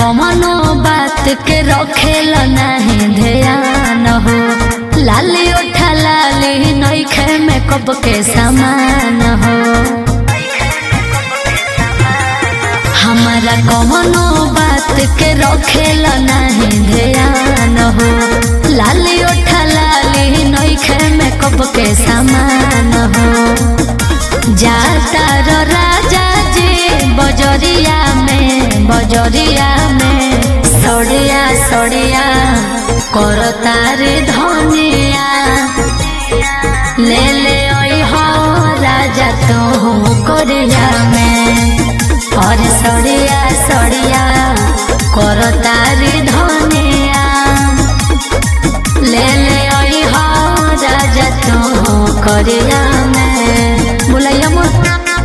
कमनो बात के रखेल नहीं ध्यान हो। लाली उठा लाली नइखे में कब के समान हो। हमारा कमनो बात के रखेल नहीं ध्यान हो। लाली उठा लाली नइखे में कब के समान हो। जाता रो राजा जी बजरिया में सड़िया सड़िया करता रे धनिया। ले ले आई हो राजा तो करिया में और सड़िया सड़िया करता रे धनिया। ले ले आई हो राजा तो करिया में। बुलाइया मत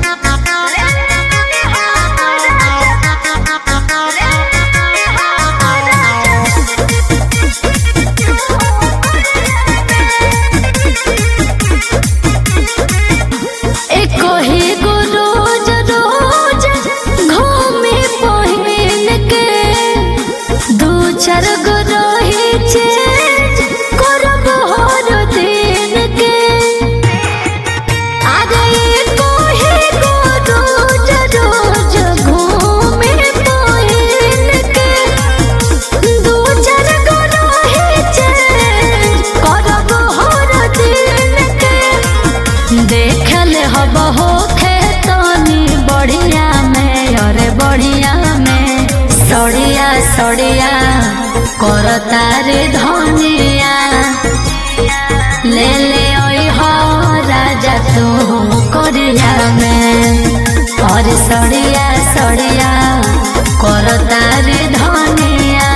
देखल हब हो खेतनी बढ़िया में। अरे बढ़िया में सड़िया सड़िया करता रे धनिया। ले ले आई हो राजा तू करिया में और सड़िया सड़िया करता रे धनिया।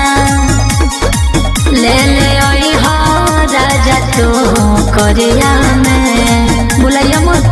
ले ले आई हो राजा तू करिया में। बुलाइया मत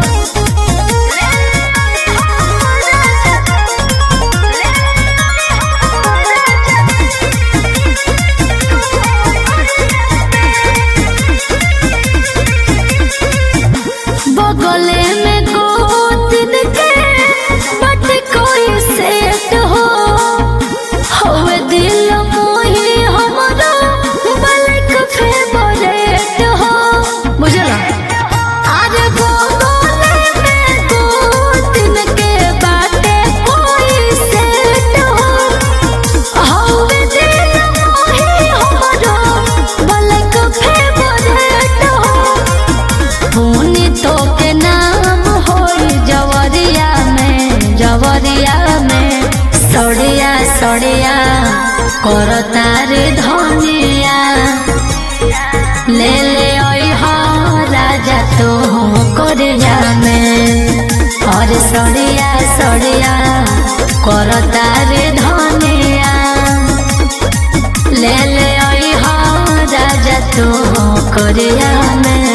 बगले में गोतिन के बट कोई सेट हो। होवे दिल मोही हमारा बलक फेवरेट हो। बुझला अरे बगले में गोतिन के बाटे कोई सेट हो। होवे दिल मोही हमारा बलक फेवरेट हो। पुनी तो के नाम हो जवरिया में सड़िया सड़िया करता रे धनिया। ले ले आई हो राजा तो करिया में और सड़िया सड़िया करता रे धनिया। ले ले आई हो राजा तो करिया में।